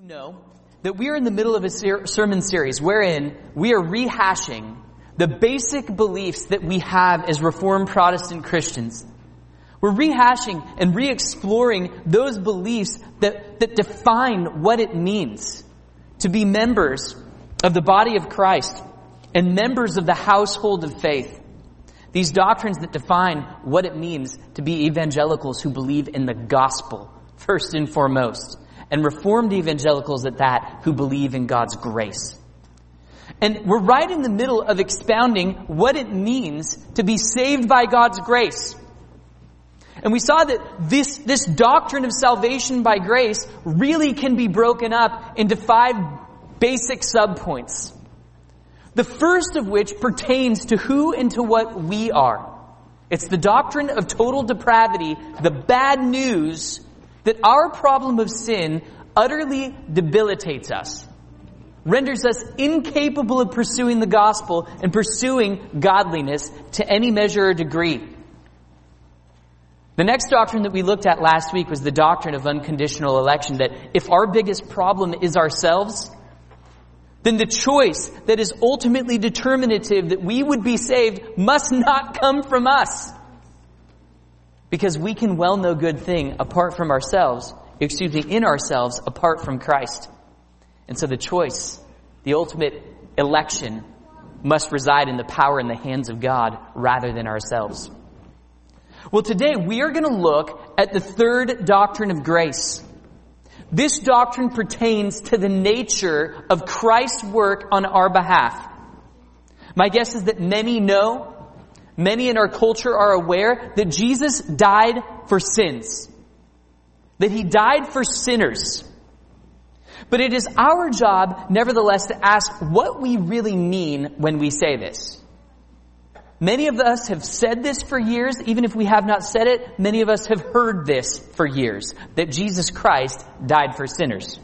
know that we are in the middle of a sermon series wherein we are rehashing the basic beliefs that we have as Reformed Protestant Christians. We're rehashing and re-exploring those beliefs that define what it means to be members of the body of Christ and members of the household of faith. These doctrines that define what it means to be evangelicals who believe in the gospel, first and foremost, and Reformed evangelicals at that who believe in God's grace. And we're right in the middle of expounding what it means to be saved by God's grace. And we saw that this doctrine of salvation by grace really can be broken up into 5 basic subpoints. The first of which pertains to who and to what we are. It's the doctrine of total depravity, the bad news that our problem of sin utterly debilitates us, renders us incapable of pursuing the gospel and pursuing godliness to any measure or degree. The next doctrine that we looked at last week was the doctrine of unconditional election, that if our biggest problem is ourselves, then the choice that is ultimately determinative that we would be saved must not come from us. Because we can well no good thing apart from ourselves, in ourselves, apart from Christ. And so the choice, the ultimate election, must reside in the power in the hands of God rather than ourselves. Well, today we are going to look at the third doctrine of grace. This doctrine pertains to the nature of Christ's work on our behalf. My guess is that many in our culture are aware that Jesus died for sins. That He died for sinners. But it is our job, nevertheless, to ask what we really mean when we say this. Many of us have said this for years. Even if we have not said it, many of us have heard this for years, that Jesus Christ died for sinners.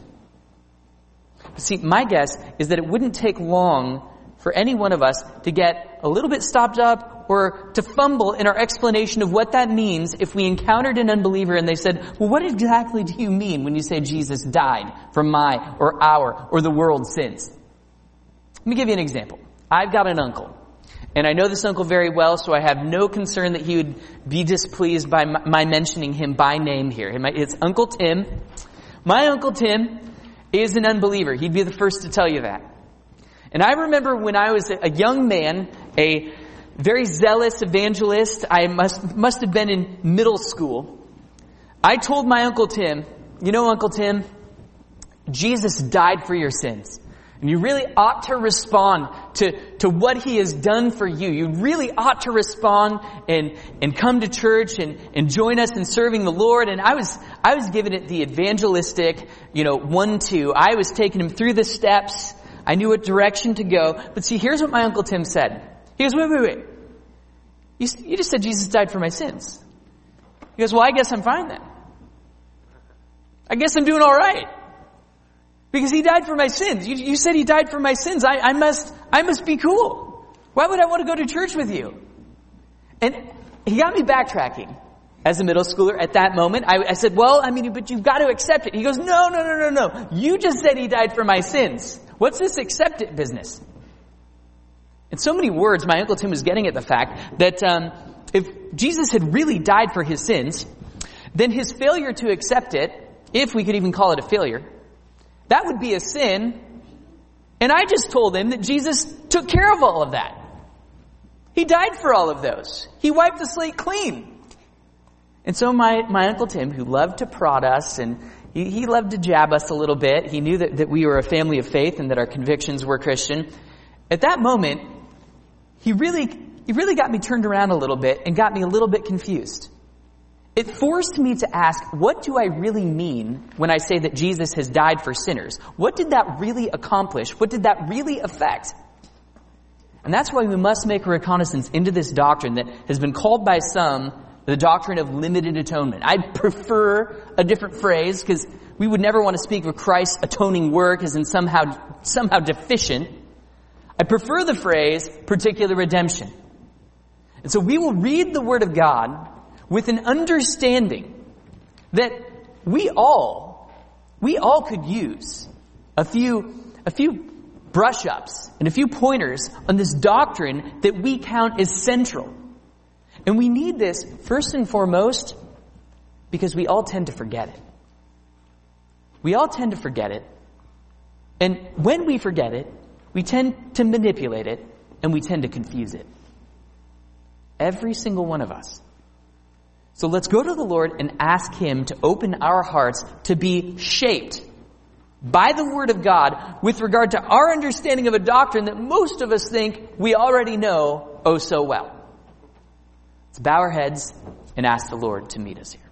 See, my guess is that it wouldn't take long for any one of us to get a little bit stopped up or to fumble in our explanation of what that means if we encountered an unbeliever and they said, well, what exactly do you mean when you say Jesus died for my or our or the world's sins? Let me give you an example. I've got an uncle. And I know this uncle very well, so I have no concern that he would be displeased by my mentioning him by name here. It's Uncle Tim. My Uncle Tim is an unbeliever. He'd be the first to tell you that. And I remember when I was a young man, a very zealous evangelist, I must have been in middle school. I told my Uncle Tim, you know, Uncle Tim, Jesus died for your sins. And you really ought to respond to what He has done for you. You really ought to respond and come to church and join us in serving the Lord. And I was giving it the evangelistic, 1-2. I was taking him through the steps. I knew what direction to go. But see, here's what my Uncle Tim said. He goes, wait. You just said Jesus died for my sins. He goes, well, I guess I'm fine then. I guess I'm doing all right. Because He died for my sins. You said He died for my sins. I must be cool. Why would I want to go to church with you? And he got me backtracking as a middle schooler at that moment. I said, but you've got to accept it. He goes, no. You just said He died for my sins. What's this accept it business? In so many words, my Uncle Tim was getting at the fact that if Jesus had really died for his sins, then his failure to accept it, if we could even call it a failure, that would be a sin. And I just told him that Jesus took care of all of that. He died for all of those. He wiped the slate clean. And so my Uncle Tim, who loved to prod us and he loved to jab us a little bit. He knew that we were a family of faith and that our convictions were Christian. At that moment, he really got me turned around a little bit and got me a little bit confused. It forced me to ask, what do I really mean when I say that Jesus has died for sinners? What did that really accomplish? What did that really affect? And that's why we must make a reconnaissance into this doctrine that has been called by some the doctrine of limited atonement. I prefer a different phrase because we would never want to speak of Christ's atoning work as in somehow deficient. I prefer the phrase particular redemption. And so we will read the Word of God with an understanding that we all could use a few brush-ups and a few pointers on this doctrine that we count as central. And we need this first and foremost because we all tend to forget it. We all tend to forget it. And when we forget it, we tend to manipulate it and we tend to confuse it. Every single one of us. So let's go to the Lord and ask Him to open our hearts to be shaped by the Word of God with regard to our understanding of a doctrine that most of us think we already know oh so well. Let's bow our heads and ask the Lord to meet us here.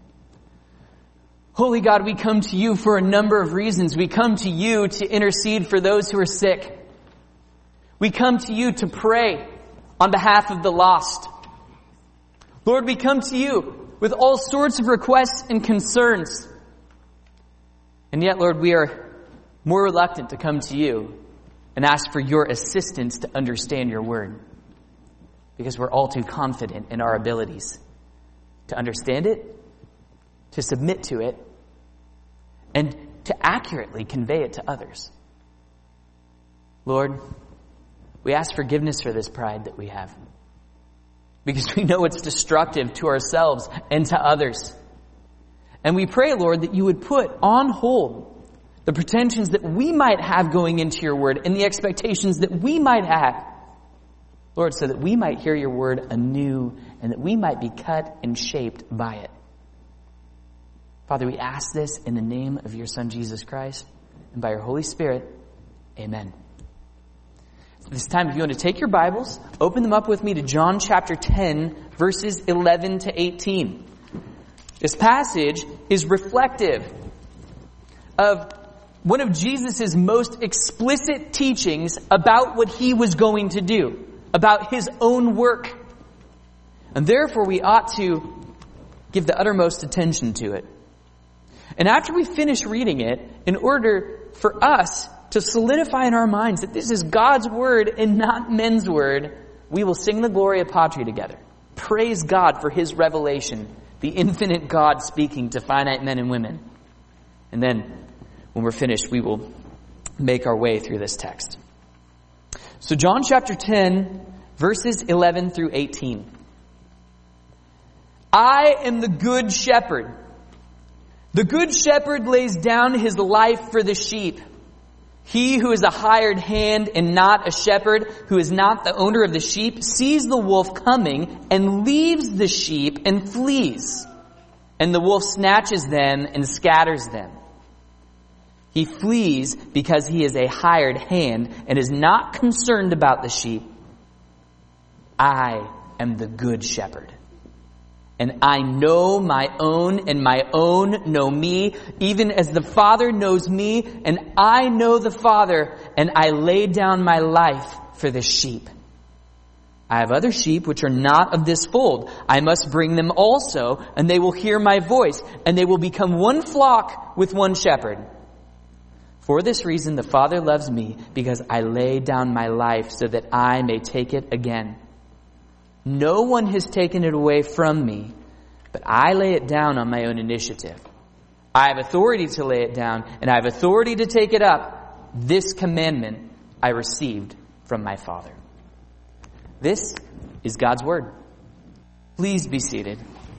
Holy God, we come to you for a number of reasons. We come to you to intercede for those who are sick. We come to you to pray on behalf of the lost. Lord, we come to you with all sorts of requests and concerns. And yet, Lord, we are more reluctant to come to you and ask for your assistance to understand your word. Because we're all too confident in our abilities to understand it, to submit to it, and to accurately convey it to others. Lord, we ask forgiveness for this pride that we have. Because we know it's destructive to ourselves and to others. And we pray, Lord, that you would put on hold the pretensions that we might have going into your word and the expectations that we might have. Lord, so that we might hear your word anew and that we might be cut and shaped by it. Father, we ask this in the name of your Son, Jesus Christ, and by your Holy Spirit. Amen. This time, if you want to take your Bibles, open them up with me to John chapter 10, verses 11 to 18. This passage is reflective of one of Jesus' most explicit teachings about what he was going to do, about his own work. And therefore, we ought to give the uttermost attention to it. And after we finish reading it, in order for us to solidify in our minds that this is God's word and not men's word, we will sing the Gloria Patri together. Praise God for his revelation, the infinite God speaking to finite men and women. And then, when we're finished, we will make our way through this text. So John chapter 10, verses 11 through 18. I am the good shepherd. The good shepherd lays down his life for the sheep. He who is a hired hand and not a shepherd, who is not the owner of the sheep, sees the wolf coming and leaves the sheep and flees. And the wolf snatches them and scatters them. He flees because he is a hired hand and is not concerned about the sheep. I am the good shepherd. And I know my own, and my own know me, even as the Father knows me, and I know the Father, and I lay down my life for the sheep. I have other sheep which are not of this fold. I must bring them also, and they will hear my voice, and they will become one flock with one shepherd. For this reason the Father loves me, because I lay down my life so that I may take it again. No one has taken it away from me, but I lay it down on my own initiative. I have authority to lay it down, and I have authority to take it up. This commandment I received from my Father. This is God's word. Please be seated.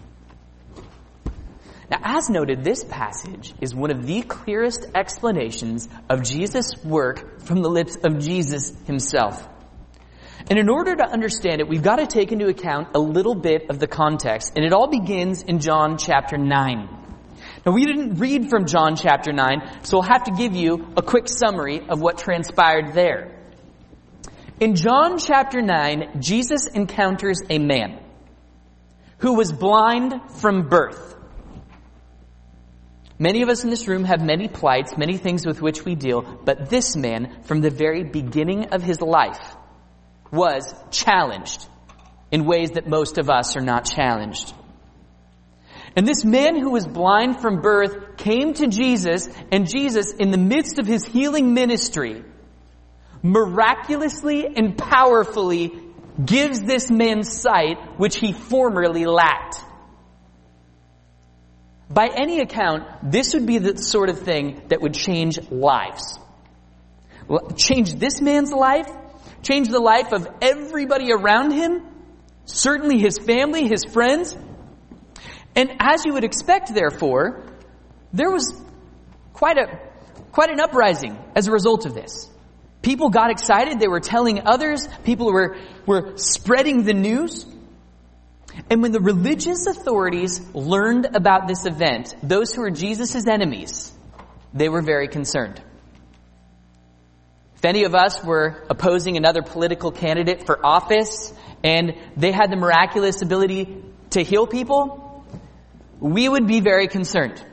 Now, as noted, this passage is one of the clearest explanations of Jesus' work from the lips of Jesus himself. And in order to understand it, we've got to take into account a little bit of the context. And it all begins in John chapter 9. Now, we didn't read from John chapter 9, so I'll have to give you a quick summary of what transpired there. In John chapter 9, Jesus encounters a man who was blind from birth. Many of us in this room have many plights, many things with which we deal, but this man, from the very beginning of his life, was challenged in ways that most of us are not challenged. And this man who was blind from birth came to Jesus, and Jesus, in the midst of his healing ministry, miraculously and powerfully gives this man sight which he formerly lacked. by any account, this would be the sort of thing that would change lives. Change this man's life, change the life of everybody around him, certainly his family, his friends. And as you would expect, therefore, there was quite an uprising as a result of this. People got excited. They were telling others. People were spreading the news. And when the religious authorities learned about this event, those who were Jesus' enemies, they were very concerned. If any of us were opposing another political candidate for office and they had the miraculous ability to heal people, we would be very concerned.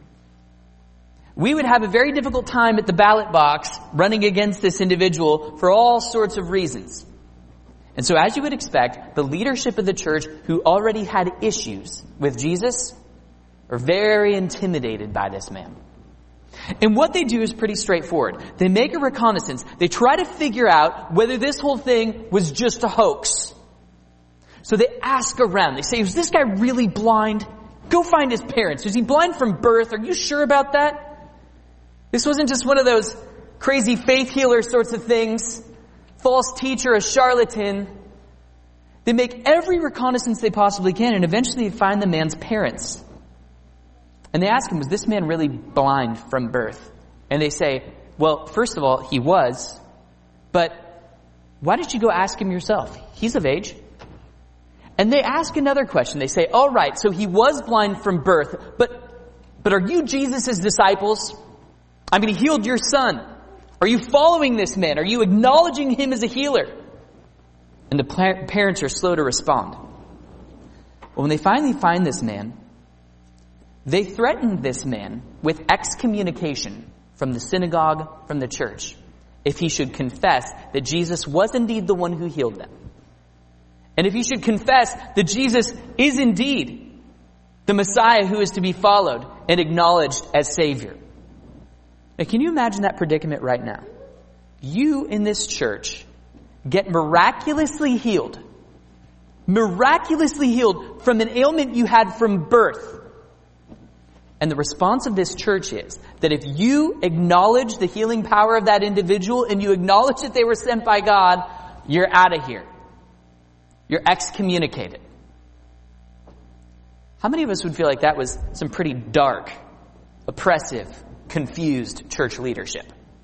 We would have a very difficult time at the ballot box running against this individual for all sorts of reasons. And so, as you would expect, the leadership of the church, who already had issues with Jesus, are very intimidated by this man. And what they do is pretty straightforward. They make a reconnaissance. They try to figure out whether this whole thing was just a hoax. So they ask around. They say, is this guy really blind? Go find his parents. Was he blind from birth? Are you sure about that? This wasn't just one of those crazy faith healer sorts of things. False teacher, a charlatan. They make every reconnaissance they possibly can, and eventually they find the man's parents. And they ask him, was this man really blind from birth? And they say, well, first of all, he was, but why did you go ask him yourself? He's of age. And they ask another question. They say, all right, so he was blind from birth, but are you Jesus' disciples? I mean, he healed your son. Are you following this man? Are you acknowledging him as a healer? And the parents are slow to respond. Well, when they finally find this man, they threatened this man with excommunication from the synagogue, from the church, if he should confess that Jesus was indeed the one who healed them. And if he should confess that Jesus is indeed the Messiah who is to be followed and acknowledged as Savior. Now, can you imagine that predicament right now? You in this church get miraculously healed from an ailment you had from birth. And the response of this church is that if you acknowledge the healing power of that individual and you acknowledge that they were sent by God, you're out of here. You're excommunicated. How many of us would feel like that was some pretty dark, oppressive, confused church leadership?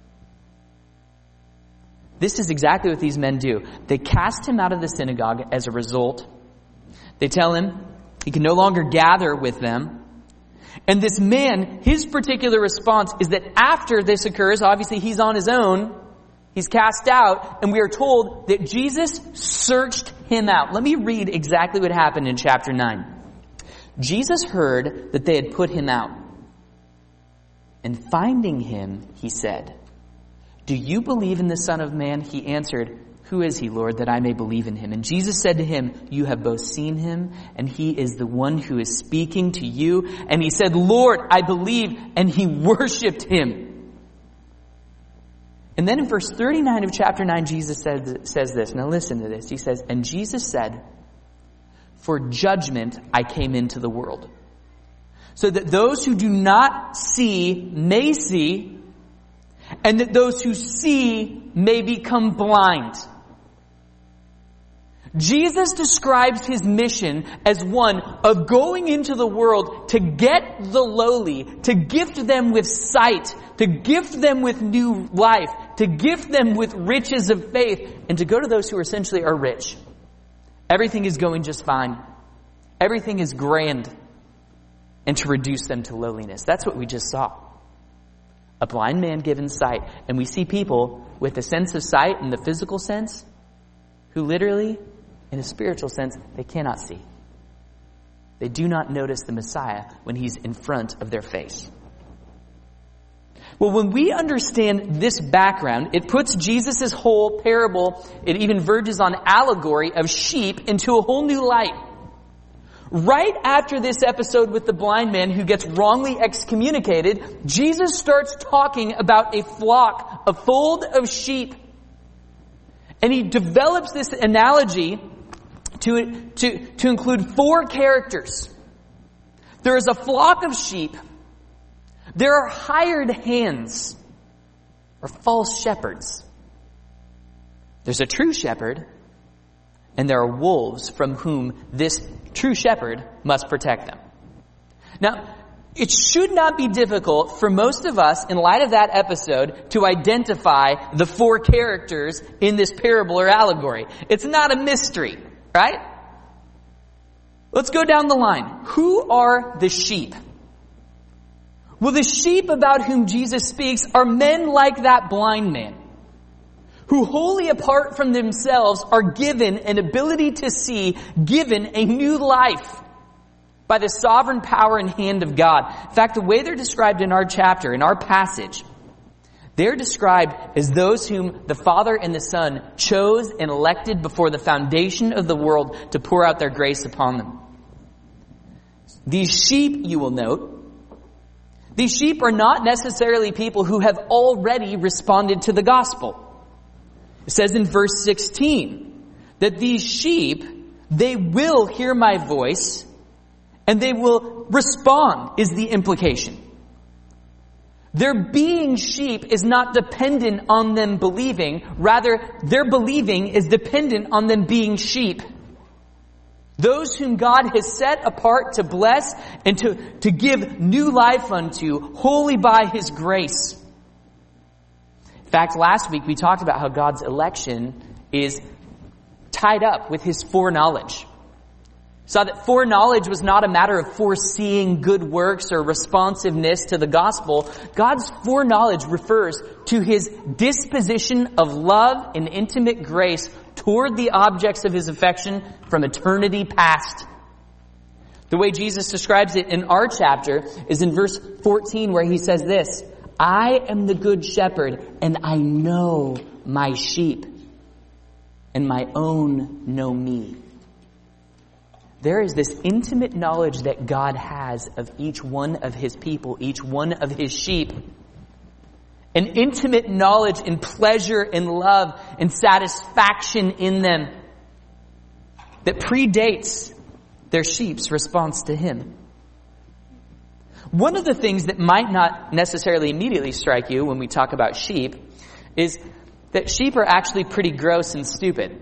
This is exactly what these men do. They cast him out of the synagogue as a result. They tell him he can no longer gather with them. And this man, his particular response is that after this occurs, obviously he's on his own, he's cast out, and we are told that Jesus searched him out. Let me read exactly what happened in chapter 9. Jesus heard that they had put him out. And finding him, he said, "Do you believe in the Son of Man?" He answered, "Who is he, Lord, that I may believe in him?" And Jesus said to him, "You have both seen him, and he is the one who is speaking to you." And he said, "Lord, I believe," and he worshipped him. And then in verse 39 of chapter 9, Jesus says this. Now listen to this. He says, "And Jesus said, 'For judgment I came into the world, so that those who do not see may see, and that those who see may become blind.'" Jesus describes his mission as one of going into the world to get the lowly, to gift them with sight, to gift them with new life, to gift them with riches of faith, and to go to those who essentially are rich. Everything is going just fine. Everything is grand. And to reduce them to lowliness. That's what we just saw. A blind man given sight. And we see people with a sense of sight in the physical sense who literally, in a spiritual sense, they cannot see. They do not notice the Messiah when he's in front of their face. Well, when we understand this background, it puts Jesus' whole parable, it even verges on allegory of sheep, into a whole new light. Right after this episode with the blind man who gets wrongly excommunicated, Jesus starts talking about a flock, a fold of sheep. And he develops this analogy to include four characters. There is a flock of sheep. There are hired hands, or false shepherds. There's a true shepherd, and there are wolves from whom this true shepherd must protect them. Now, it should not be difficult for most of us, in light of that episode, to identify the four characters in this parable or allegory. It's not a mystery, right? Let's go down the line. Who are the sheep? Well, the sheep about whom Jesus speaks are men like that blind man, who wholly apart from themselves are given an ability to see, given a new life by the sovereign power and hand of God. In fact, the way they're described in our chapter, in our passage, they're described as those whom the Father and the Son chose and elected before the foundation of the world to pour out their grace upon them. These sheep, you will note, these sheep are not necessarily people who have already responded to the gospel. It says in verse 16 that these sheep, they will hear my voice and they will respond, is the implication. Their being sheep is not dependent on them believing. Rather, their believing is dependent on them being sheep. Those whom God has set apart to bless and to give new life unto, wholly by His grace. In fact, last week we talked about how God's election is tied up with His foreknowledge. Saw that foreknowledge was not a matter of foreseeing good works or responsiveness to the gospel. God's foreknowledge refers to His disposition of love and intimate grace toward the objects of His affection from eternity past. The way Jesus describes it in our chapter is in verse 14, where He says this, I am the good shepherd, and I know my sheep, and my own know me. There is this intimate knowledge that God has of each one of His people, each one of His sheep. An intimate knowledge and pleasure and love and satisfaction in them that predates their sheep's response to Him. One of the things that might not necessarily immediately strike you when we talk about sheep is that sheep are actually pretty gross and stupid.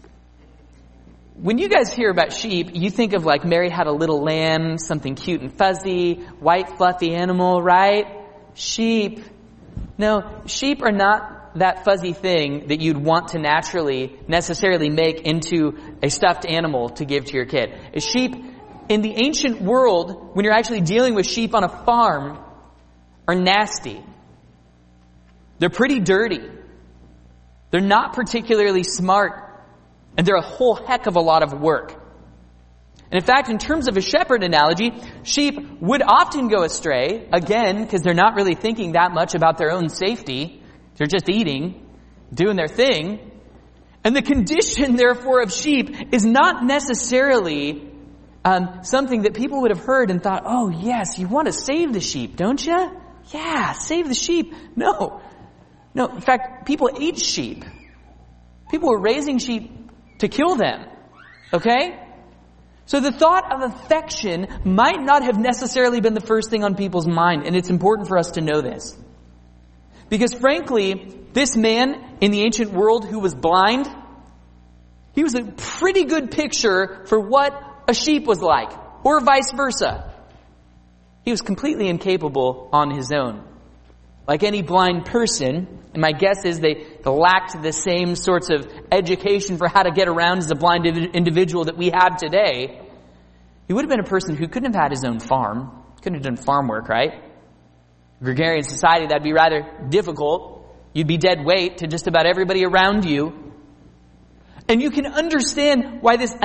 When you guys hear about sheep, you think of like Mary had a little lamb, something cute and fuzzy, white fluffy animal, right? Sheep. No, sheep are not that fuzzy thing that you'd want to necessarily make into a stuffed animal to give to your kid. A sheep, in the ancient world, when you're actually dealing with sheep on a farm, are nasty. They're pretty dirty. They're not particularly smart. And they're a whole heck of a lot of work. And in fact, in terms of a shepherd analogy, sheep would often go astray, again, because they're not really thinking that much about their own safety. They're just eating, doing their thing. And the condition, therefore, of sheep is not necessarily something that people would have heard and thought, oh, yes, you want to save the sheep, don't you? Yeah, save the sheep. No. In fact, people ate sheep. People were raising sheep to kill them. Okay? So the thought of affection might not have necessarily been the first thing on people's mind, and it's important for us to know this. Because frankly, this man in the ancient world who was blind, he was a pretty good picture for what a sheep was like, or vice versa. He was completely incapable on his own. Like any blind person, and my guess is they lacked the same sorts of education for how to get around as a blind individual that we have today. He would have been a person who couldn't have had his own farm, couldn't have done farm work, right? Gregarian society, that'd be rather difficult. You'd be dead weight to just about everybody around you. And you can understand why this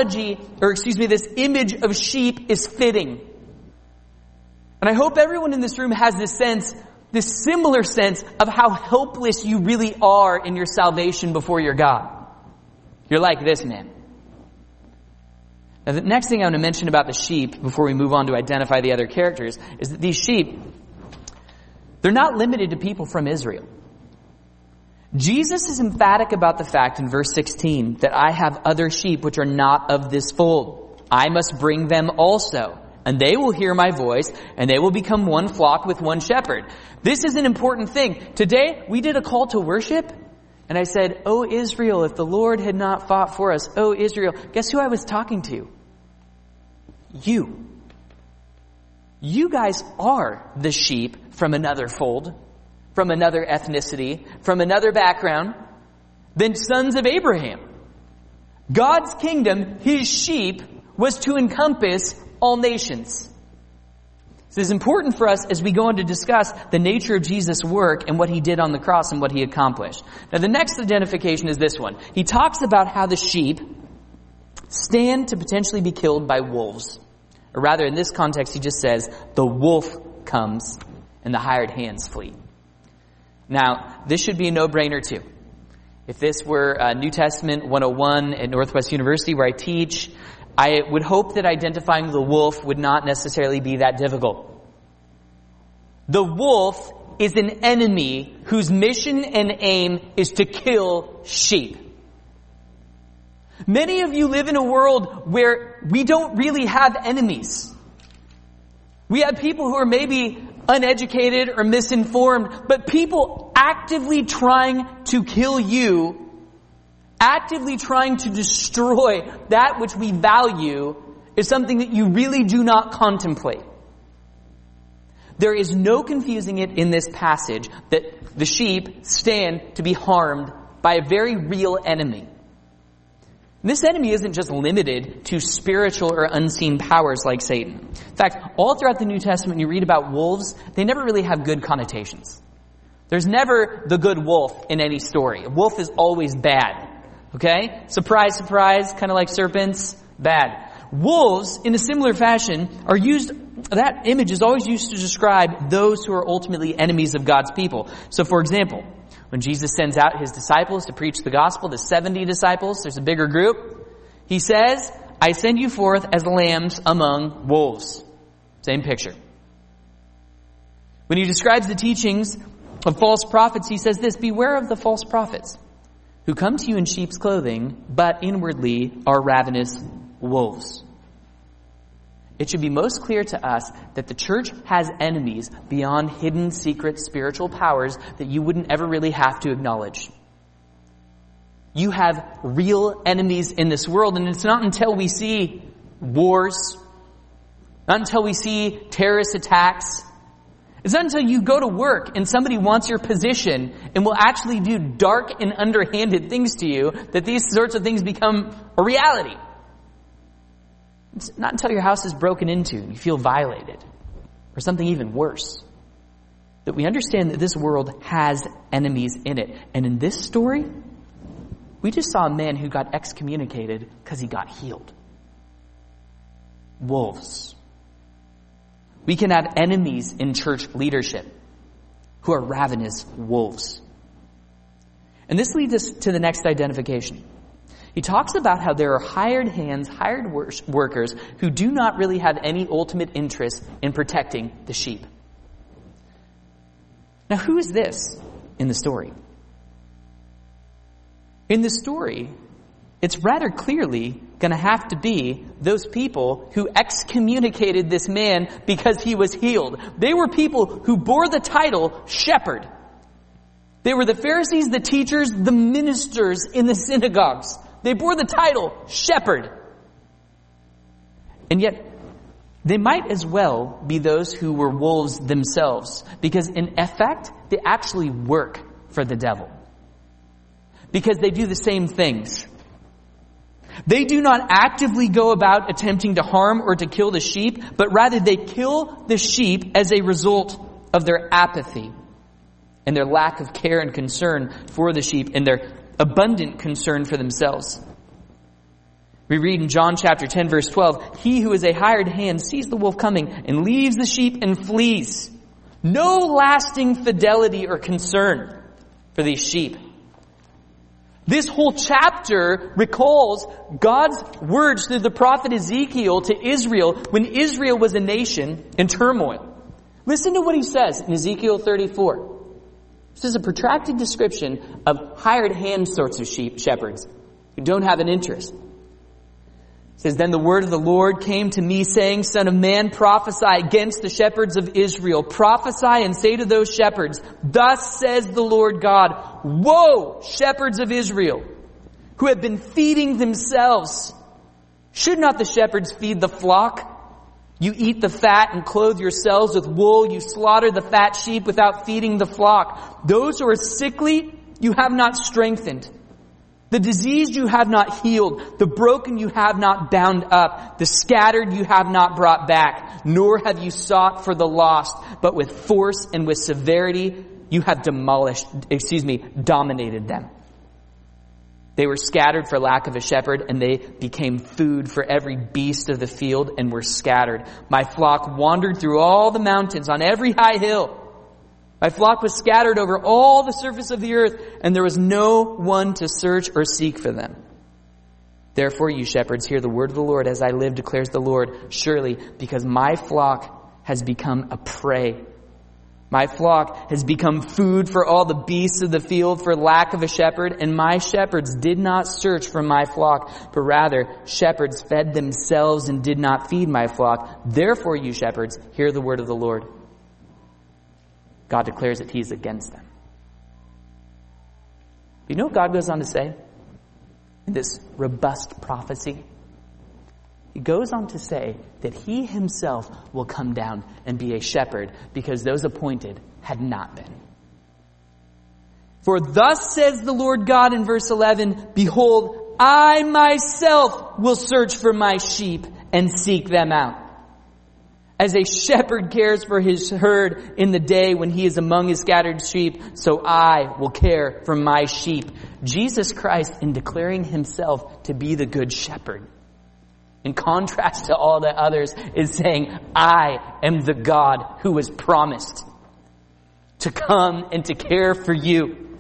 this image of sheep is fitting. And I hope everyone in this room has this similar sense of how helpless you really are in your salvation before your God. You're like this man. Now, the next thing I want to mention about the sheep before we move on to identify the other characters is that these sheep, they're not limited to people from Israel. Jesus is emphatic about the fact in verse 16 that I have other sheep which are not of this fold. I must bring them also, and they will hear my voice, and they will become one flock with one shepherd. This is an important thing. Today, we did a call to worship, and I said, "O Israel, if the Lord had not fought for us, O Israel." Guess who I was talking to? You. You guys are the sheep from another fold, from another ethnicity, from another background than sons of Abraham. God's kingdom, his sheep, was to encompass all nations. This is important for us as we go on to discuss the nature of Jesus' work and what he did on the cross and what he accomplished. Now, the next identification is this one. He talks about how the sheep stand to potentially be killed by wolves. Or rather, in this context, he just says, the wolf comes and the hired hands flee. Now, this should be a no-brainer too. If this were New Testament 101 at Northwest University where I teach, I would hope that identifying the wolf would not necessarily be that difficult. The wolf is an enemy whose mission and aim is to kill sheep. Many of you live in a world where we don't really have enemies. We have people who are maybe uneducated or misinformed, but people actively trying to kill you, actively trying to destroy that which we value, is something that you really do not contemplate. There is no confusing it in this passage that the sheep stand to be harmed by a very real enemy. And this enemy isn't just limited to spiritual or unseen powers like Satan. In fact, all throughout the New Testament, when you read about wolves, they never really have good connotations. There's never the good wolf in any story. A wolf is always bad. Okay? Surprise, surprise, kind of like serpents, bad. Wolves, in a similar fashion, are used, that image is always used to describe those who are ultimately enemies of God's people. So, for example, when Jesus sends out his disciples to preach the gospel, the 70 disciples, there's a bigger group. He says, "I send you forth as lambs among wolves." Same picture. When he describes the teachings of false prophets, he says this, "Beware of the false prophets who come to you in sheep's clothing, but inwardly are ravenous wolves." It should be most clear to us that the church has enemies beyond hidden, secret, spiritual powers that you wouldn't ever really have to acknowledge. You have real enemies in this world, and it's not until we see wars, not until we see terrorist attacks, it's not until you go to work and somebody wants your position and will actually do dark and underhanded things to you that these sorts of things become a reality. It's not until your house is broken into and you feel violated, or something even worse, that we understand that this world has enemies in it. And in this story, we just saw a man who got excommunicated because he got healed. Wolves. We can have enemies in church leadership who are ravenous wolves. And this leads us to the next identification. He talks about how there are hired hands, hired workers who do not really have any ultimate interest in protecting the sheep. Now, who is this in the story? In the story, it's rather clearly going to have to be those people who excommunicated this man because he was healed. They were people who bore the title shepherd. They were the Pharisees, the teachers, the ministers in the synagogues. They bore the title shepherd. And yet, they might as well be those who were wolves themselves, because in effect, they actually work for the devil. Because they do the same things. They do not actively go about attempting to harm or to kill the sheep, but rather they kill the sheep as a result of their apathy and their lack of care and concern for the sheep and their abundant concern for themselves. We read in John chapter 10 verse 12, "He who is a hired hand sees the wolf coming and leaves the sheep and flees." No lasting fidelity or concern for these sheep. This whole chapter recalls God's words through the prophet Ezekiel to Israel when Israel was a nation in turmoil. Listen to what he says in Ezekiel 34. This is a protracted description of hired hand sorts of shepherds who don't have an interest. It It says, then the word of the Lord came to me, saying, Son of man, prophesy against the shepherds of Israel. Prophesy and say to those shepherds, thus says the Lord God, woe, shepherds of Israel, who have been feeding themselves. Should not the shepherds feed the flock? You eat the fat and clothe yourselves with wool. You slaughter the fat sheep without feeding the flock. Those who are sickly, you have not strengthened. The diseased you have not healed. The broken you have not bound up. The scattered you have not brought back. Nor have you sought for the lost. But with force and with severity you have dominated them. They were scattered for lack of a shepherd, and they became food for every beast of the field and were scattered. My flock wandered through all the mountains on every high hill. My flock was scattered over all the surface of the earth, and there was no one to search or seek for them. Therefore, you shepherds, hear the word of the Lord. As I live, declares the Lord, surely, because my flock has become a prey. My flock has become food for all the beasts of the field for lack of a shepherd, and my shepherds did not search for my flock, but rather shepherds fed themselves and did not feed my flock. Therefore, you shepherds, hear the word of the Lord. God declares that He is against them. You know what God goes on to say in this robust prophecy? He goes on to say that He Himself will come down and be a shepherd because those appointed had not been. For thus says the Lord God in verse 11, behold, I myself will search for my sheep and seek them out. As a shepherd cares for his herd in the day when he is among his scattered sheep, so I will care for my sheep. Jesus Christ, in declaring Himself to be the good shepherd, in contrast to all the others, is saying, I am the God who was promised to come and to care for you.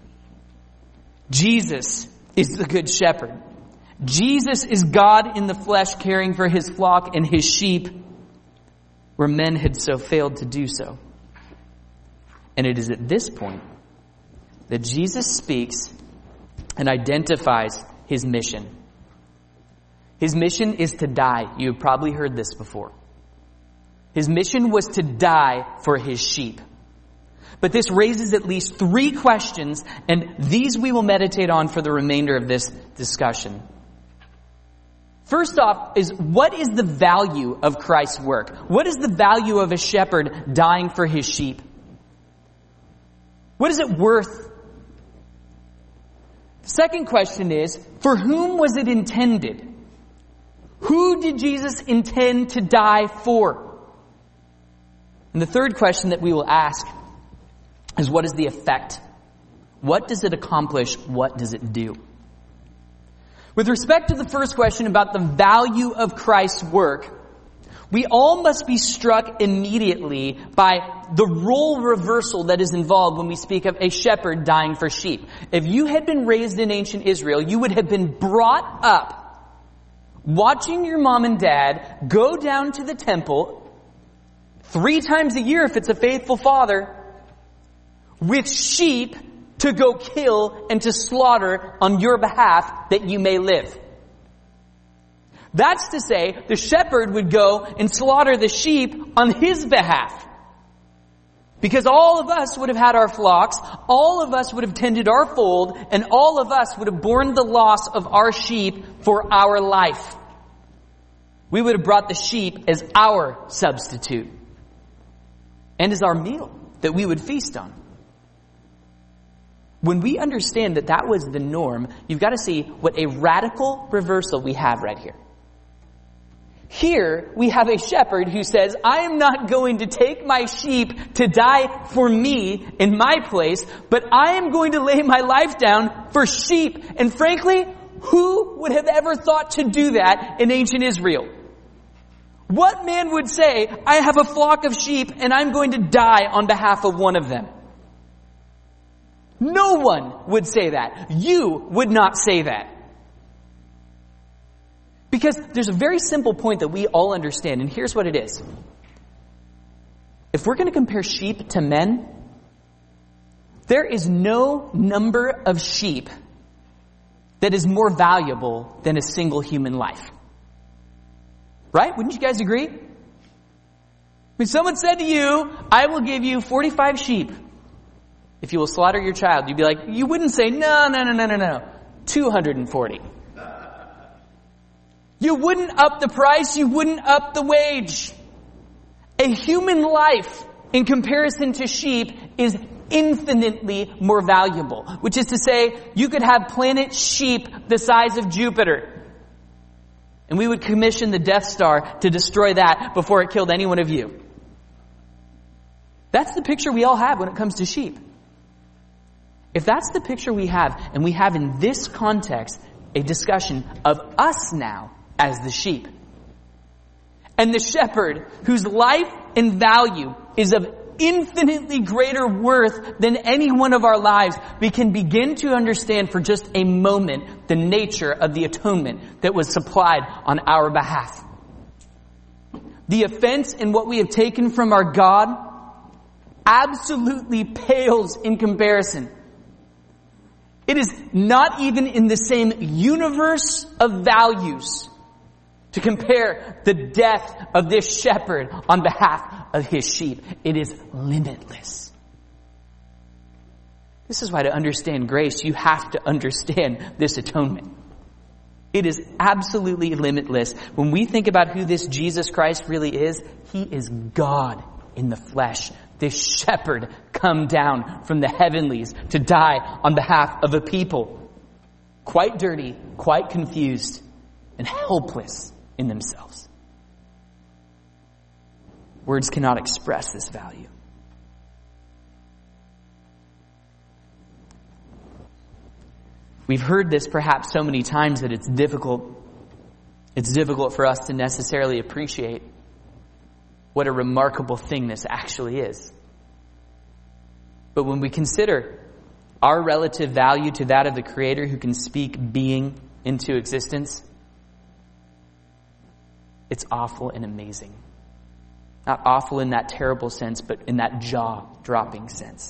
Jesus is the good shepherd. Jesus is God in the flesh, caring for His flock and His sheep, where men had so failed to do so. And it is at this point that Jesus speaks and identifies His mission. His mission is to die. You have probably heard this before. His mission was to die for His sheep. But this raises at least 3 questions, and these we will meditate on for the remainder of this discussion. First off is, what is the value of Christ's work? What is the value of a shepherd dying for his sheep? What is it worth? The second question is, for whom was it intended? Who did Jesus intend to die for? And the third question that we will ask is, what is the effect? What does it accomplish? What does it do? With respect to the first question about the value of Christ's work, we all must be struck immediately by the role reversal that is involved when we speak of a shepherd dying for sheep. If you had been raised in ancient Israel, you would have been brought up watching your mom and dad go down to the temple 3 times a year, if it's a faithful father, with sheep to go kill and to slaughter on your behalf that you may live. That's to say, the shepherd would go and slaughter the sheep on his behalf. Because all of us would have had our flocks, all of us would have tended our fold, and all of us would have borne the loss of our sheep for our life. We would have brought the sheep as our substitute and as our meal that we would feast on. When we understand that that was the norm, you've got to see what a radical reversal we have right here. Here, we have a shepherd who says, I am not going to take my sheep to die for me in my place, but I am going to lay my life down for sheep. And frankly, who would have ever thought to do that in ancient Israel? What man would say, I have a flock of sheep and I'm going to die on behalf of one of them? No one would say that. You would not say that. Because there's a very simple point that we all understand, and here's what it is. If we're going to compare sheep to men, there is no number of sheep that is more valuable than a single human life. Right? Wouldn't you guys agree? When someone said to you, I will give you 45 sheep if you will slaughter your child, you'd be like, you wouldn't say, no, 240. You wouldn't up the price, you wouldn't up the wage. A human life, in comparison to sheep, is infinitely more valuable. Which is to say, you could have planet sheep the size of Jupiter. And we would commission the Death Star to destroy that before it killed any one of you. That's the picture we all have when it comes to sheep. If that's the picture we have, and we have in this context a discussion of us now as the sheep, and the shepherd whose life and value is of infinitely greater worth than any one of our lives, we can begin to understand for just a moment the nature of the atonement that was supplied on our behalf. The offense in what we have taken from our God absolutely pales in comparison. It is not even in the same universe of values to compare the death of this shepherd on behalf of his sheep. It is limitless. This is why to understand grace, you have to understand this atonement. It is absolutely limitless. When we think about who this Jesus Christ really is, he is God in the flesh. This shepherd come down from the heavenlies to die on behalf of a people quite dirty, quite confused, and helpless in themselves. Words cannot express this value. We've heard this perhaps so many times that it's difficult for us to necessarily appreciate what a remarkable thing this actually is. But when we consider our relative value to that of the Creator who can speak being into existence, it's awful and amazing. Not awful in that terrible sense, but in that jaw-dropping sense.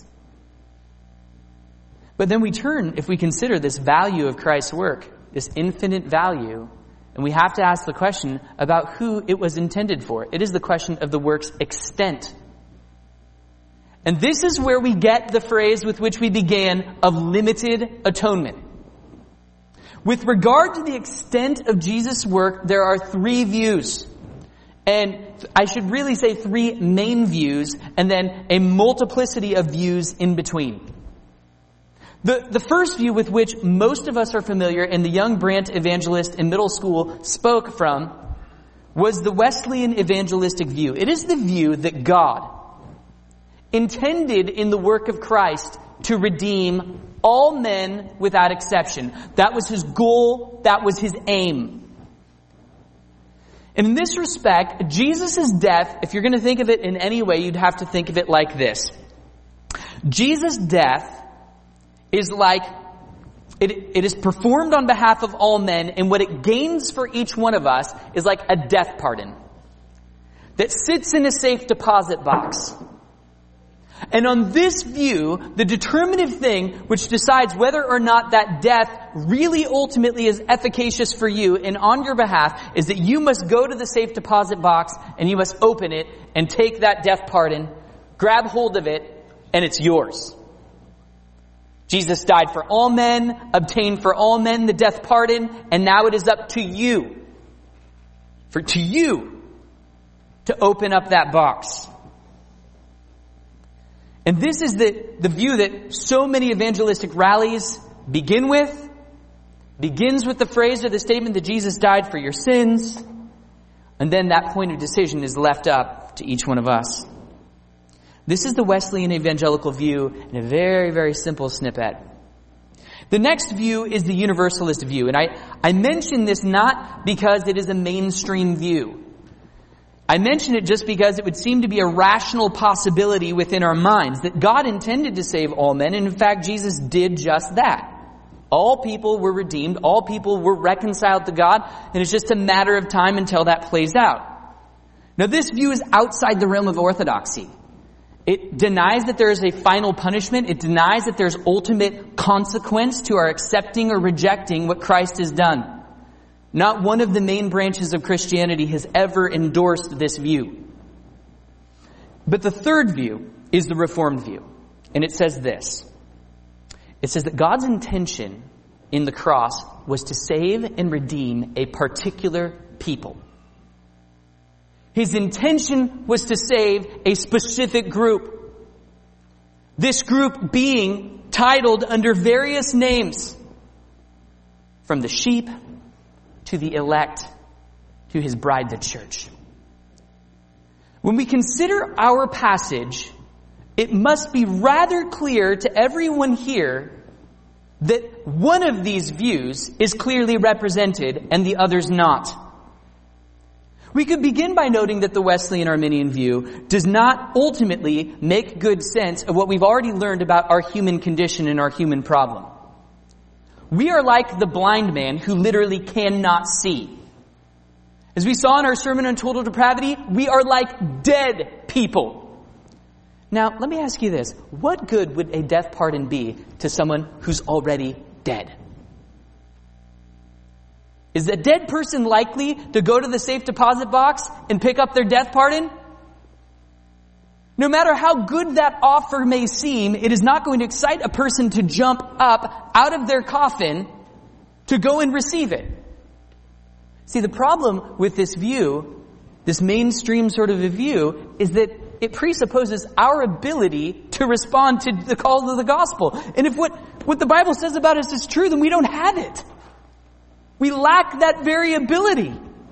But then we turn, if we consider this value of Christ's work, this infinite value, and we have to ask the question about who it was intended for. It is the question of the work's extent. And this is where we get the phrase with which we began of limited atonement. With regard to the extent of Jesus' work, there are three views. And I should really say three main views, and then a multiplicity of views in between. The first view with which most of us are familiar and the young Brant evangelist in middle school spoke from was the Wesleyan evangelistic view. It is the view that God intended in the work of Christ to redeem all men without exception. That was his goal. That was his aim. And in this respect, Jesus' death, if you're going to think of it in any way, you'd have to think of it like this. Jesus' death is like, it is performed on behalf of all men, and what it gains for each one of us is like a death pardon that sits in a safe deposit box. And on this view, the determinative thing which decides whether or not that death really ultimately is efficacious for you and on your behalf is that you must go to the safe deposit box and you must open it and take that death pardon, grab hold of it, and it's yours. Jesus died for all men, obtained for all men the death pardon, and now it is up to you, to open up that box. And this is the view that so many evangelistic rallies begins with the phrase or the statement that Jesus died for your sins, and then that point of decision is left up to each one of us. This is the Wesleyan evangelical view in a very, very simple snippet. The next view is the universalist view. And I mention this not because it is a mainstream view. I mention it just because it would seem to be a rational possibility within our minds that God intended to save all men. And in fact, Jesus did just that. All people were redeemed. All people were reconciled to God. And it's just a matter of time until that plays out. Now, this view is outside the realm of orthodoxy. It denies that there is a final punishment. It denies that there's ultimate consequence to our accepting or rejecting what Christ has done. Not one of the main branches of Christianity has ever endorsed this view. But the third view is the Reformed view. And it says this. It says that God's intention in the cross was to save and redeem a particular people. His intention was to save a specific group. This group being titled under various names, from the sheep to the elect to his bride, the church. When we consider our passage, it must be rather clear to everyone here that one of these views is clearly represented and the others not. We could begin by noting that the Wesleyan Arminian view does not ultimately make good sense of what we've already learned about our human condition and our human problem. We are like the blind man who literally cannot see. As we saw in our sermon on total depravity, we are like dead people. Now, let me ask you this. What good would a death pardon be to someone who's already dead? Is a dead person likely to go to the safe deposit box and pick up their death pardon? No matter how good that offer may seem, it is not going to excite a person to jump up out of their coffin to go and receive it. See, the problem with this view, this mainstream sort of a view, is that it presupposes our ability to respond to the call of the gospel. And if what the Bible says about us is true, then we don't have it. We lack that very ability.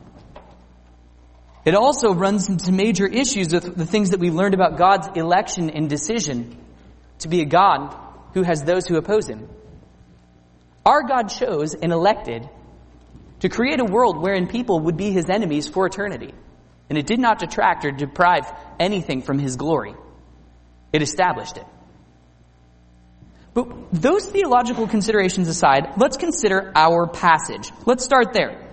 It also runs into major issues with the things that we learned about God's election and decision to be a God who has those who oppose him. Our God chose and elected to create a world wherein people would be his enemies for eternity. And it did not detract or deprive anything from his glory. It established it. But those theological considerations aside, let's consider our passage. Let's start there.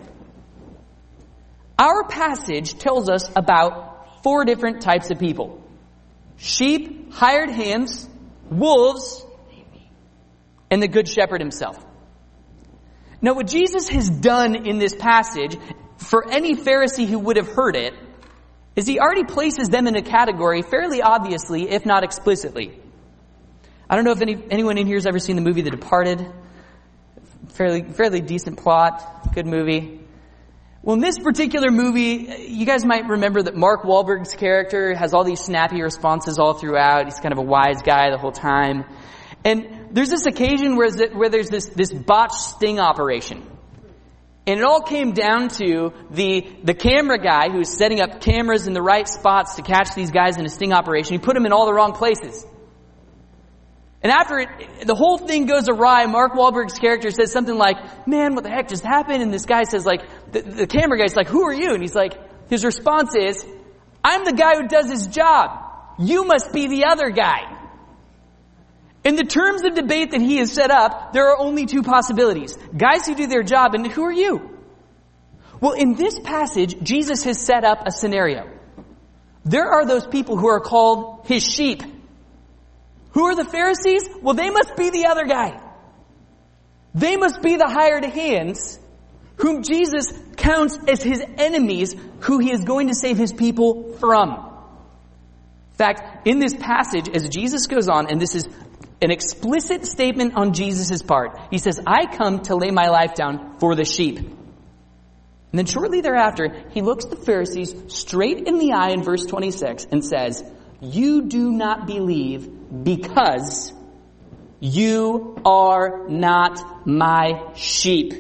Our passage tells us about 4 different types of people. Sheep, hired hands, wolves, and the good shepherd himself. Now, what Jesus has done in this passage, for any Pharisee who would have heard it, is he already places them in a category fairly obviously, if not explicitly. I don't know if anyone in here has ever seen the movie The Departed. Fairly decent plot, good movie. Well, in this particular movie, you guys might remember that Mark Wahlberg's character has all these snappy responses all throughout. He's kind of a wise guy the whole time. And there's this occasion where there's this botched sting operation. And it all came down to the camera guy who's setting up cameras in the right spots to catch these guys in a sting operation. He put them in all the wrong places. And after the whole thing goes awry, Mark Wahlberg's character says something like, "Man, what the heck just happened?" And this guy says, like, the camera guy's like, "Who are you?" And he's like, his response is, "I'm the guy who does his job. You must be the other guy." In the terms of debate that he has set up, there are only 2 possibilities. Guys who do their job, and who are you? Well, in this passage, Jesus has set up a scenario. There are those people who are called his sheep. Who are the Pharisees? Well, they must be the other guy. They must be the hired hands whom Jesus counts as his enemies, who he is going to save his people from. In fact, in this passage, as Jesus goes on, and this is an explicit statement on Jesus' part, he says, "I come to lay my life down for the sheep." And then shortly thereafter, he looks the Pharisees straight in the eye in verse 26 and says, "You do not believe because you are not my sheep."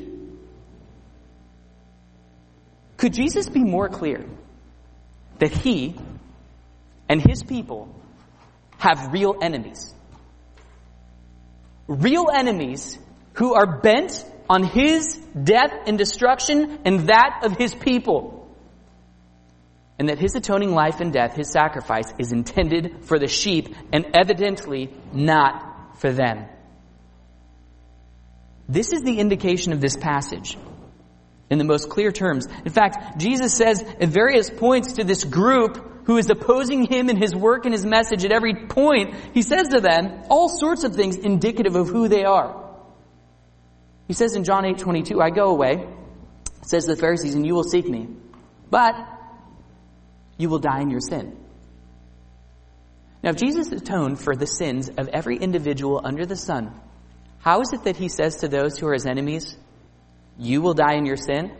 Could Jesus be more clear that he and his people have real enemies? Real enemies who are bent on his death and destruction and that of his people. And that his atoning life and death, his sacrifice, is intended for the sheep and evidently not for them. This is the indication of this passage in the most clear terms. In fact, Jesus says at various points to this group who is opposing him and his work and his message at every point, he says to them all sorts of things indicative of who they are. He says in John 8:22, "I go away, says to the Pharisees, and you will seek me, but you will die in your sin. Now, if Jesus atoned for the sins of every individual under the sun, how is it that he says to those who are his enemies, you will die in your sin?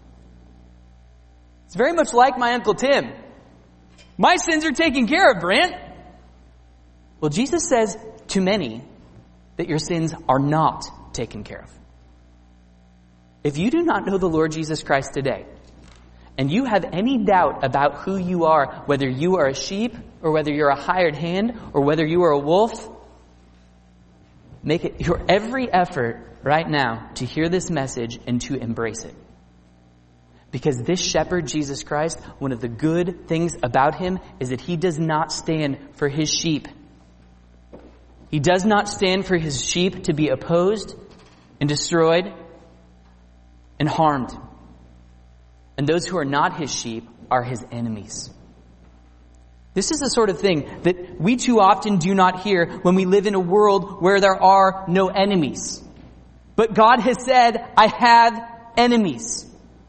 It's very much like my Uncle Tim. My sins are taken care of, Brant. Well, Jesus says to many that your sins are not taken care of. If you do not know the Lord Jesus Christ today, and you have any doubt about who you are, whether you are a sheep or whether you're a hired hand or whether you are a wolf, make it your every effort right now to hear this message and to embrace it. Because this shepherd, Jesus Christ, one of the good things about him is that he does not stand for his sheep. He does not stand for his sheep to be opposed and destroyed and harmed. And those who are not his sheep are his enemies. This is the sort of thing that we too often do not hear when we live in a world where there are no enemies. But God has said, I have enemies.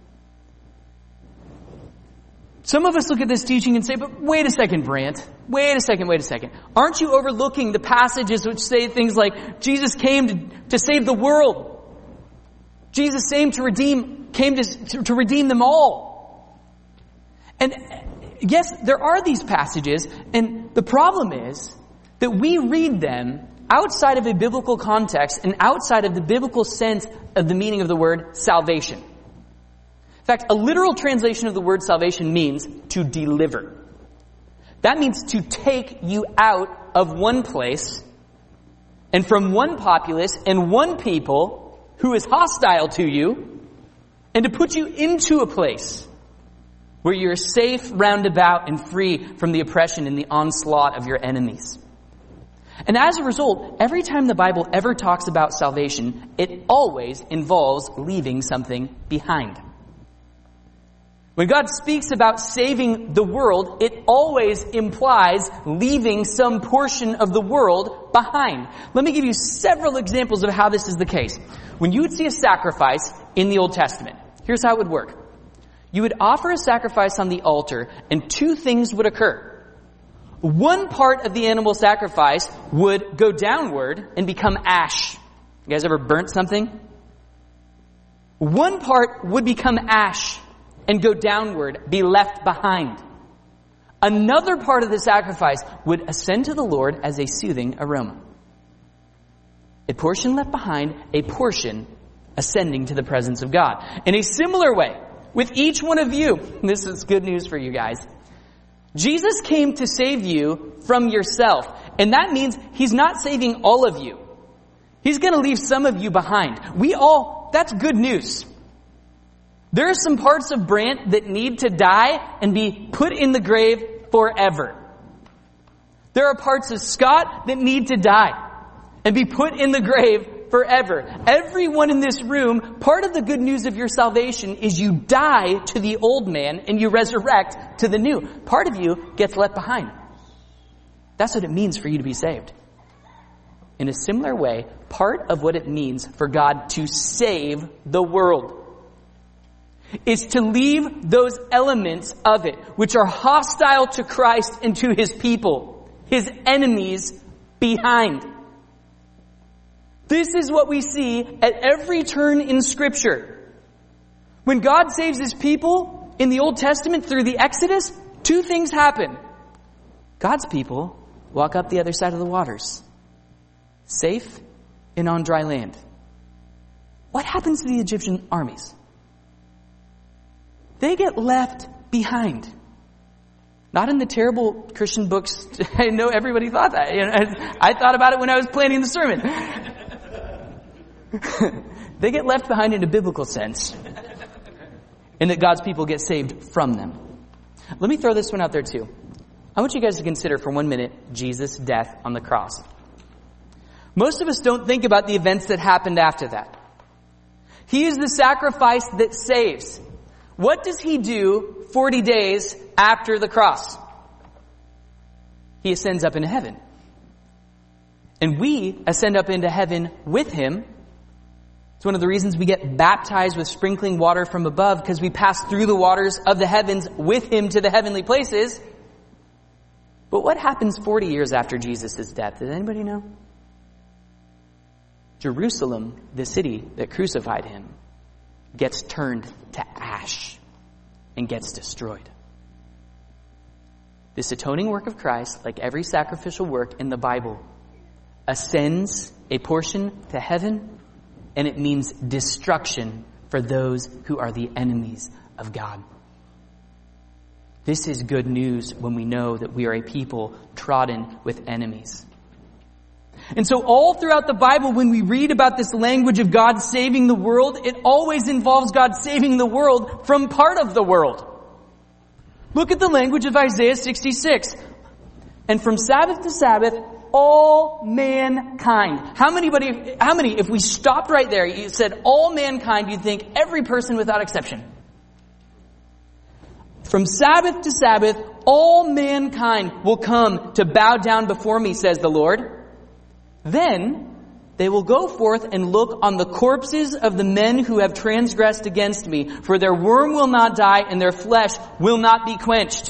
Some of us look at this teaching and say, but wait a second, Brant. Wait a second. Aren't you overlooking the passages which say things like, Jesus came to save the world? Jesus came to redeem them all. And yes, there are these passages, and the problem is that we read them outside of a biblical context and outside of the biblical sense of the meaning of the word salvation. In fact, a literal translation of the word salvation means to deliver. That means to take you out of one place and from one populace and one people who is hostile to you, and to put you into a place where you're safe round about and free from the oppression and the onslaught of your enemies. And as a result, every time the Bible ever talks about salvation, it always involves leaving something behind. When God speaks about saving the world, it always implies leaving some portion of the world behind. Let me give you several examples of how this is the case. When you would see a sacrifice in the Old Testament, here's how it would work. You would offer a sacrifice on the altar, and two things would occur. One part of the animal sacrifice would go downward and become ash. You guys ever burnt something? One part would become ash and go downward, be left behind. Another part of the sacrifice would ascend to the Lord as a soothing aroma. A portion left behind, a portion ascending to the presence of God. In a similar way, with each one of you, this is good news for you guys, Jesus came to save you from yourself. And that means he's not saving all of you. He's going to leave some of you behind. That's good news. There are some parts of Brant that need to die and be put in the grave forever. There are parts of Scott that need to die and be put in the grave forever. Everyone in this room, part of the good news of your salvation is you die to the old man and you resurrect to the new. Part of you gets left behind. That's what it means for you to be saved. In a similar way, part of what it means for God to save the world is to leave those elements of it which are hostile to Christ and to his people, his enemies, behind. This is what we see at every turn in Scripture. When God saves his people in the Old Testament through the Exodus, two things happen. God's people walk up the other side of the waters, safe and on dry land. What happens to the Egyptian armies? They get left behind. Not in the terrible Christian books. I know everybody thought that. I thought about it when I was planning the sermon. They get left behind in a biblical sense. And that God's people get saved from them. Let me throw this one out there too. I want you guys to consider for 1 minute Jesus' death on the cross. Most of us don't think about the events that happened after that. He is the sacrifice that saves. What does he do 40 days after the cross? He ascends up into heaven. And we ascend up into heaven with him It's one of the reasons we get baptized with sprinkling water from above, because we pass through the waters of the heavens with him to the heavenly places. But what happens 40 years after Jesus' death? Does anybody know? Jerusalem, the city that crucified him, gets turned to ash and gets destroyed. This atoning work of Christ, like every sacrificial work in the Bible, ascends a portion to heaven, and it means destruction for those who are the enemies of God. This is good news when we know that we are a people trodden with enemies. And so all throughout the Bible, when we read about this language of God saving the world, it always involves God saving the world from part of the world. Look at the language of Isaiah 66. And from Sabbath to Sabbath, all mankind. How many, if we stopped right there, you said all mankind, you'd think every person without exception. From Sabbath to Sabbath, all mankind will come to bow down before me, says the Lord. Then they will go forth and look on the corpses of the men who have transgressed against me, for their worm will not die and their flesh will not be quenched.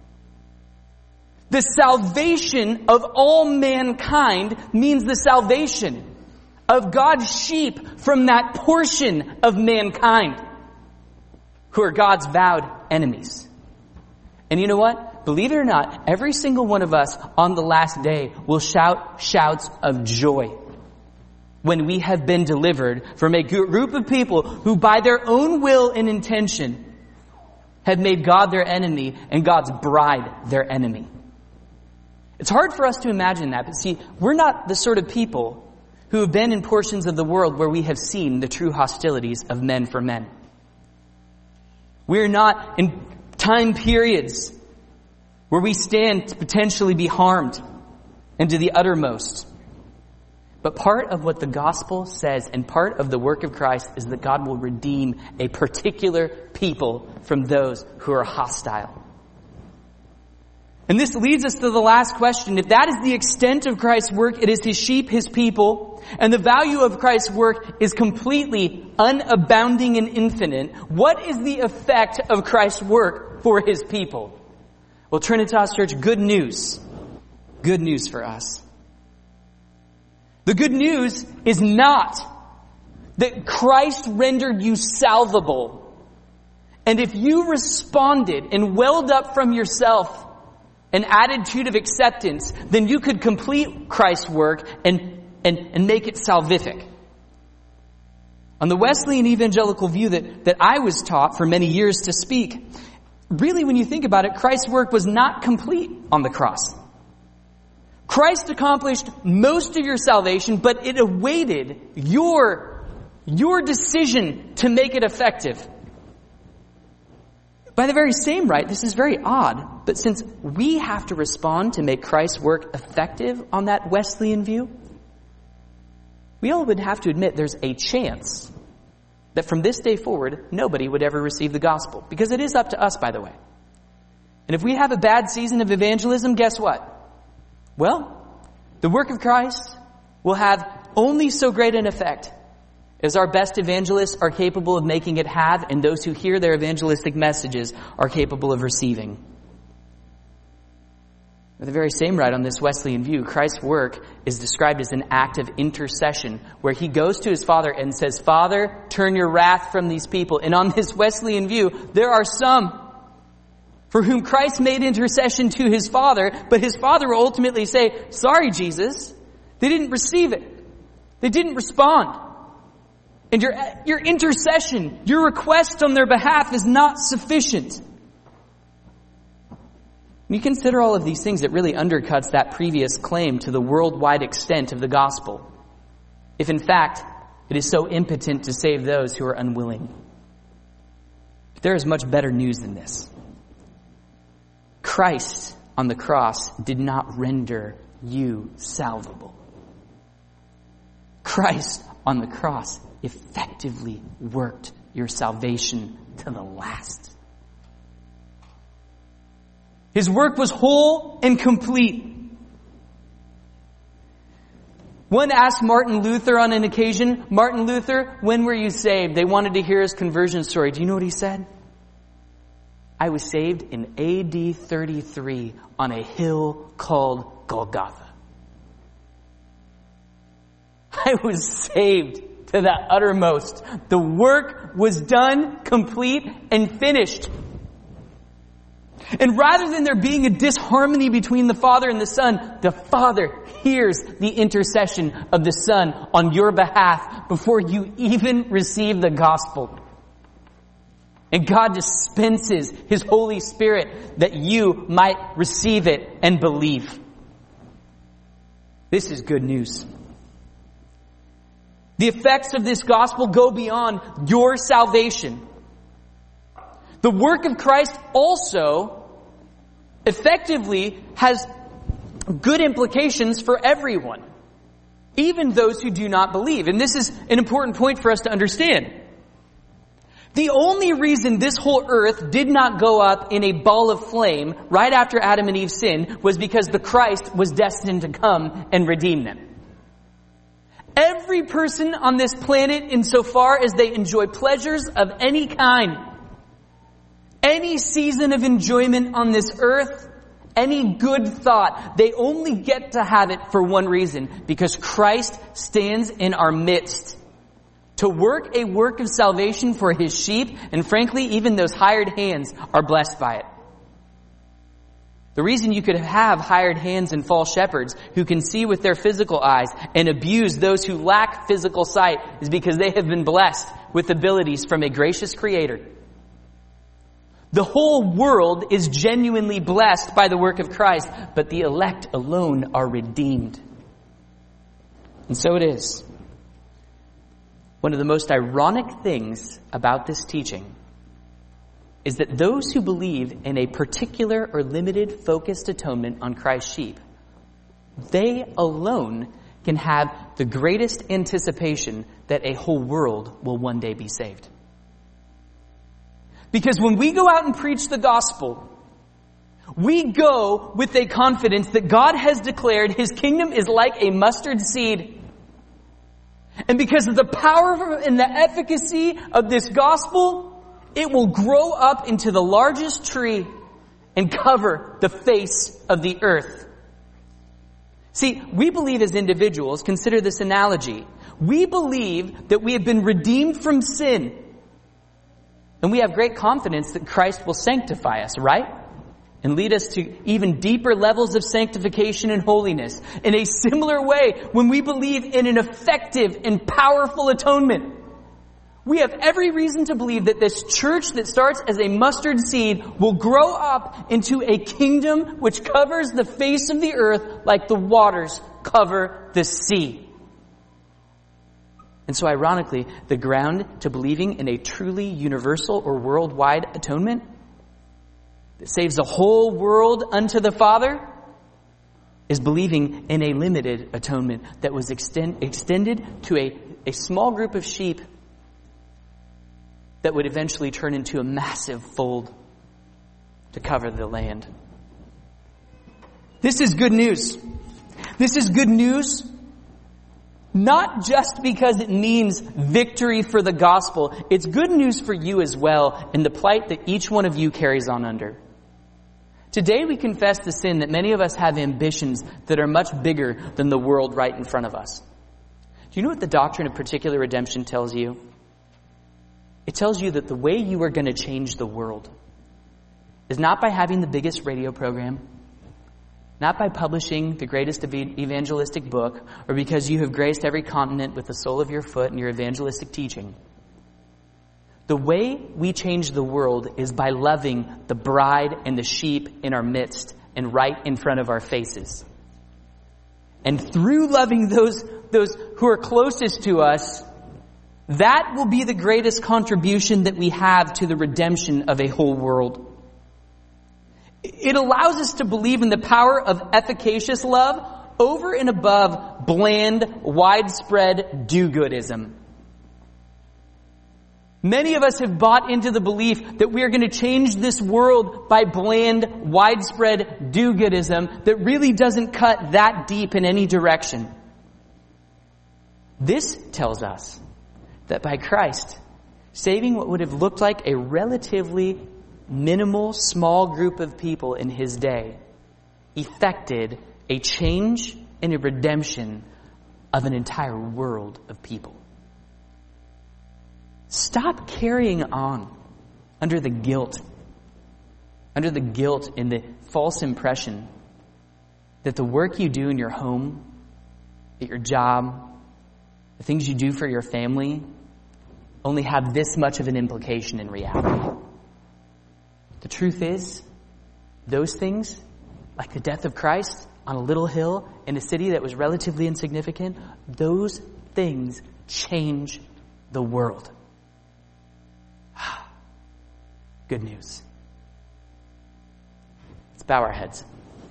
The salvation of all mankind means the salvation of God's sheep from that portion of mankind who are God's vowed enemies. And you know what? Believe it or not, every single one of us on the last day will shout shouts of joy when we have been delivered from a group of people who by their own will and intention have made God their enemy and God's bride their enemy. It's hard for us to imagine that, but see, we're not the sort of people who have been in portions of the world where we have seen the true hostilities of men for men. We're not in time periods where we stand to potentially be harmed and to the uttermost. But part of what the gospel says and part of the work of Christ is that God will redeem a particular people from those who are hostile. And this leads us to the last question. If that is the extent of Christ's work, it is his sheep, his people, and the value of Christ's work is completely unabounding and infinite, what is the effect of Christ's work for his people? Well, Trinitas Church, good news. Good news for us. The good news is not that Christ rendered you salvable. And if you responded and welled up from yourself an attitude of acceptance, then you could complete Christ's work and make it salvific. On the Wesleyan evangelical view that I was taught for many years to speak, really when you think about it, Christ's work was not complete on the cross. Christ accomplished most of your salvation, but it awaited your decision to make it effective. By the very same right, this is very odd, but since we have to respond to make Christ's work effective on that Wesleyan view, we all would have to admit there's a chance that from this day forward, nobody would ever receive the gospel. Because it is up to us, by the way. And if we have a bad season of evangelism, guess what? Well, the work of Christ will have only so great an effect as our best evangelists are capable of making it have, and those who hear their evangelistic messages are capable of receiving. With the very same right on this Wesleyan view, Christ's work is described as an act of intercession, where he goes to his Father and says, Father, turn your wrath from these people. And on this Wesleyan view, there are some for whom Christ made intercession to his Father, but his Father will ultimately say, sorry, Jesus, they didn't receive it. They didn't respond. And your intercession, your request on their behalf is not sufficient. When you consider all of these things, it really undercuts that previous claim to the worldwide extent of the gospel. If in fact, it is so impotent to save those who are unwilling. But there is much better news than this. Christ on the cross did not render you salvable. Christ on the cross effectively worked your salvation to the last. His work was whole and complete. One asked Martin Luther on an occasion, Martin Luther, when were you saved? They wanted to hear his conversion story. Do you know what he said? I was saved in AD 33 on a hill called Golgotha. I was saved to the uttermost. The work was done, complete, and finished. And rather than there being a disharmony between the Father and the Son, the Father hears the intercession of the Son on your behalf before you even receive the gospel. And God dispenses His Holy Spirit that you might receive it and believe. This is good news. The effects of this gospel go beyond your salvation. The work of Christ also effectively has good implications for everyone, even those who do not believe. And this is an important point for us to understand. The only reason this whole earth did not go up in a ball of flame right after Adam and Eve sinned was because the Christ was destined to come and redeem them. Every person on this planet, insofar as they enjoy pleasures of any kind, any season of enjoyment on this earth, any good thought, they only get to have it for one reason, because Christ stands in our midst to work a work of salvation for His sheep, and frankly, even those hired hands are blessed by it. The reason you could have hired hands and false shepherds who can see with their physical eyes and abuse those who lack physical sight is because they have been blessed with abilities from a gracious Creator. The whole world is genuinely blessed by the work of Christ, but the elect alone are redeemed. And so it is. One of the most ironic things about this teaching is that those who believe in a particular or limited focused atonement on Christ's sheep, they alone can have the greatest anticipation that a whole world will one day be saved. Because when we go out and preach the gospel, we go with a confidence that God has declared His kingdom is like a mustard seed. And because of the power and the efficacy of this gospel, it will grow up into the largest tree and cover the face of the earth. See, we believe as individuals, consider this analogy. We believe that we have been redeemed from sin. And we have great confidence that Christ will sanctify us, right? And lead us to even deeper levels of sanctification and holiness. In a similar way, when we believe in an effective and powerful atonement, we have every reason to believe that this church that starts as a mustard seed will grow up into a kingdom which covers the face of the earth like the waters cover the sea. And so ironically, the ground to believing in a truly universal or worldwide atonement that saves the whole world unto the Father is believing in a limited atonement that was extended to a small group of sheep that would eventually turn into a massive fold to cover the land. This is good news. This is good news not just because it means victory for the gospel. It's good news for you as well in the plight that each one of you carries on under. Today we confess the sin that many of us have ambitions that are much bigger than the world right in front of us. Do you know what the doctrine of particular redemption tells you? It tells you that the way you are going to change the world is not by having the biggest radio program, not by publishing the greatest evangelistic book, or because you have graced every continent with the sole of your foot in your evangelistic teaching. The way we change the world is by loving the bride and the sheep in our midst and right in front of our faces. And through loving those who are closest to us, that will be the greatest contribution that we have to the redemption of a whole world. It allows us to believe in the power of efficacious love over and above bland, widespread do-goodism. Many of us have bought into the belief that we are going to change this world by bland, widespread do-goodism that really doesn't cut that deep in any direction. This tells us that by Christ, saving what would have looked like a relatively minimal, small group of people in his day, effected a change and a redemption of an entire world of people. Stop carrying on under the guilt and the false impression that the work you do in your home, at your job, the things you do for your family only have this much of an implication in reality. The truth is, those things, like the death of Christ on a little hill in a city that was relatively insignificant, those things change the world. Good news. Let's bow our heads.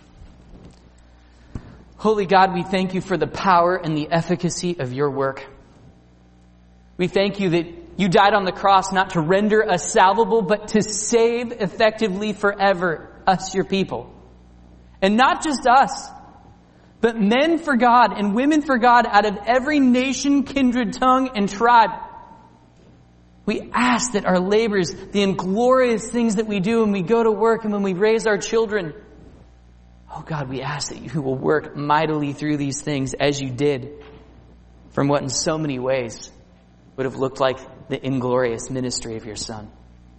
Holy God, we thank you for the power and the efficacy of your work. We thank you that you died on the cross not to render us salvable, but to save effectively forever us, your people. And not just us, but men for God and women for God out of every nation, kindred, tongue, and tribe. We ask that our labors, the inglorious things that we do when we go to work and when we raise our children, oh God, we ask that you will work mightily through these things as you did from what in so many ways would have looked like the inglorious ministry of your Son.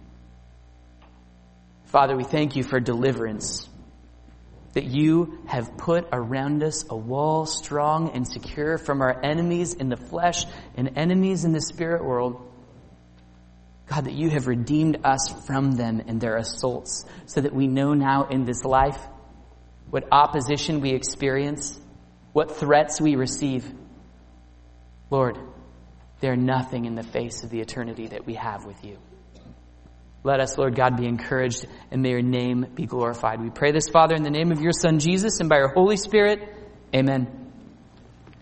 Father, we thank you for deliverance, that you have put around us a wall strong and secure from our enemies in the flesh and enemies in the spirit world. God, that you have redeemed us from them and their assaults, so that we know now in this life what opposition we experience, what threats we receive. Lord, they're nothing in the face of the eternity that we have with you. Let us, Lord God, be encouraged, and may your name be glorified. We pray this, Father, in the name of your Son, Jesus, and by your Holy Spirit. Amen.